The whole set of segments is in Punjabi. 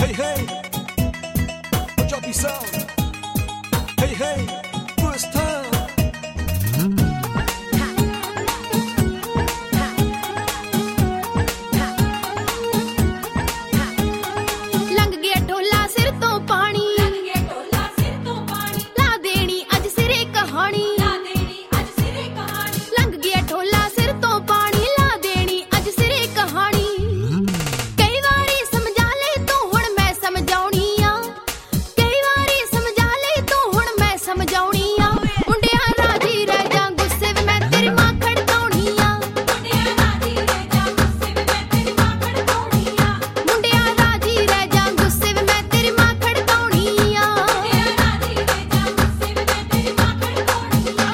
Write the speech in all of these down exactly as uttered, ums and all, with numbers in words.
Hey, hey, drop your sound. Hey, hey, first time. ਲੰਘ ਗਿਆ ਢੋਲਾ ਸਿਰ ਤੋਂ ਪਾਣੀ, ਲੰਘ ਗਿਆ ਢੋਲਾ ਸਿਰ ਤੋਂ ਪਾਣੀ, ਲਾ ਦੇਣੀ ਅੱਜ ਸਿਰੇ ਕਹਾਣੀ, ਲਾ ਦੇਣੀ ਅੱਜ ਸਿਰੇ ਕਹਾਣੀ। ਲੰਘ ਗਿਆ ਢੋਲਾ ਸਿਰ ਤੋਂ ਪਾਣੀ, ਲਾ ਦੇਣੀ ਅੱਜ ਸਿਰੇ ਕਹਾਣੀ। ਕਈ ਵਾਰੀ ਸਮਝਾ ਲੈ ਤੂੰ ਹੁਣ ਮੈਂ ਸਮਝਾਉਣੀ ਆ, ਕਈ ਵਾਰੀ ਸਮਝਾ ਲੈ ਤੂੰ ਹੁਣ ਮੈਂ ਸਮਝਾਉਣੀ ਆ। ਮੁੰਡਿਆ ਰਾਜੀ ਰਹਿ ਜਾ ਗੁੱਸੇ ਵਿੱਚ ਮੈਂ ਤੇਰੀ ਮਾਂ ਖੜਕਾਉਣੀ ਆ, ਮੁੰਡਿਆ ਰਾਜੀ ਰਹਿ ਜਾ ਗੁੱਸੇ ਵਿੱਚ ਮੈਂ ਤੇਰੀ ਮਾਂ ਖੜਕਾਉਣੀ ਆ, ਮੁੰਡਿਆ ਰਾਜੀ ਰਹਿ ਜਾ ਗੁੱਸੇ ਵਿੱਚ ਮੈਂ ਤੇਰੀ ਮਾਂ ਖੜਕਾਉਣੀ ਆ। ਮੁੰਡਿਆ ਰਾਜੀ ਰਹਿ ਜਾ ਗੁੱਸੇ ਵਿੱਚ ਮੈਂ ਤੇਰੀ ਮਾਂ ਖੜਕਾਉਣੀ ਆ।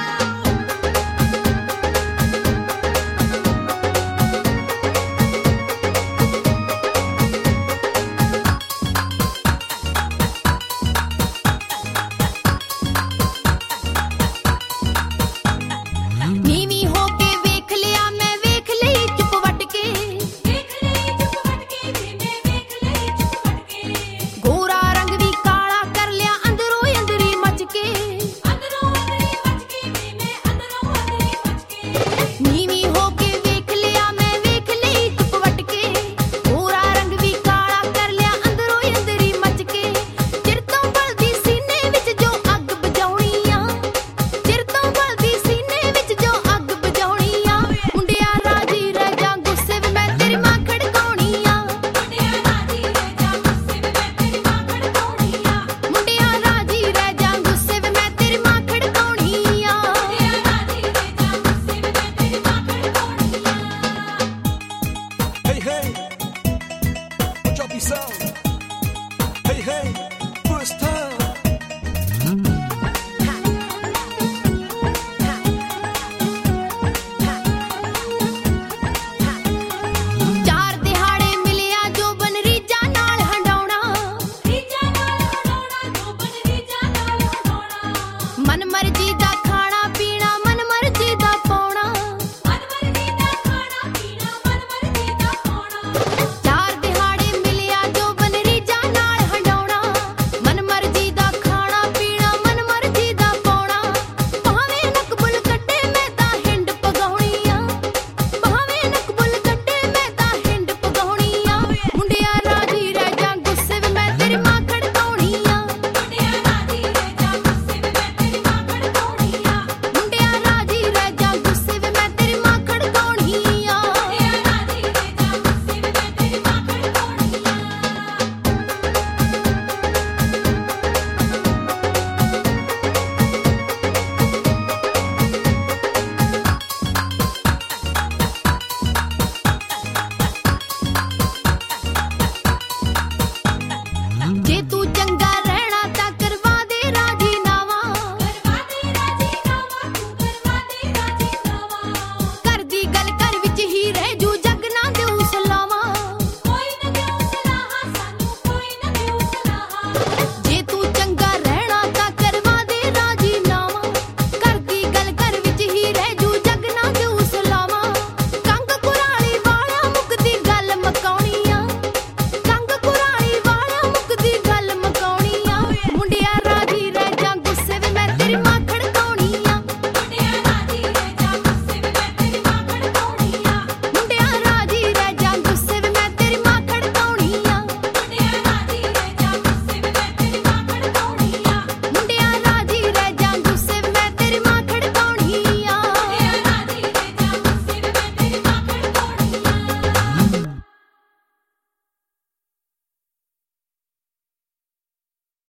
ਨੀਵੀਂ ਹੋ ਕੇ ਵੇਖ ਲਿਆ ਮੈਂ, ਵੇਖ ਲਈ ਚੁੱਪ ਵੱਟ ਕੇ, ਵੇਖ ਲਈ ਚੁੱਪ ਵੱਟ ਕੇ ਵੇ ਮੈਂ ਵੇਖ ਲਈ ਚੁੱਪ ਵੱਟ ਕੇ, ਗੋਰਾ ਰੰਗ ਵੀ ਕਾਲਾ ਕਰ ਲਿਆ ਅੰਦਰੋਂ ਅੰਦਰੀ ਮੱਚ ਕੇ। ਅੰਦਰੋਂ ਅੰਦਰੀ ਮੱਚ ਕੇ ਵੇ ਮੈਂ ਅੰਦਰੋਂ ਅੰਦਰੀ ਮੱਚ ਕੇ। ਨੀਵੀਂ ਹੋ ਕੇ ਵੇਖ ਲਿਆ ਮੈਂ, ਵੇਖ ਲਈ ਚੁੱਪ ਵੱਟ ਕੇ, ਗੋਰਾ ਰੰਗ ਵੀ ਕਾਲਾ ਕਰ ਲਿਆ ਅੰਦਰੋਂ ਅੰਦਰੀ ਮੱਚ ਕੇ। ਚਿਰ ਤੋਂ ਬਲਦੀ ਸੀਨੇ ਵਿੱਚ ਜੋ ਅੱਗ ਬੁਝਾਉਣੀ ਆ, ਚਿਰ ਤੋਂ ਬਲਦੀ ਸੀਨੇ ਵਿੱਚ ਜੋ ਅੱਗ ਬੁਝਾਉਣੀ ਆ। ਮੁੰਡਿਆ ਰਾਜੀ ਰਹਿ ਜਾ ਗੁੱਸੇ ਵਿੱਚ ਮੈਂ ਤੇਰੀ ਮਾਂ ਖੜਕਾਉਣੀ ਆ, ਮੁੰਡਿਆ ਰਾਜੀ ਰਹਿ ਜਾ ਗੁੱਸੇ ਵਿੱਚ ਮੈਂ ਤੇਰੀ ਮਾਂ ਖੜਕਾਉਣੀ ਆ, ਮੁੰਡਿਆ ਰਾਜੀ ਰਹਿ ਜਾ ਗੁੱਸੇ ਵਿੱਚ ਮੈਂ ਤੇਰੀ ਮਾਂ ਖੜਕਾਉਣੀ ਆ। ਮੁੰਡਿਆ ਰਾਜੀ ਰਹਿ ਜਾ ਗੁੱਸੇ ਵਿੱਚ ਮੈਂ ਤੇਰੀ ਮਾਂ ਖੜਕਾਉਣੀ ਆ। Hey, hey, drop your sound. Hey, hey.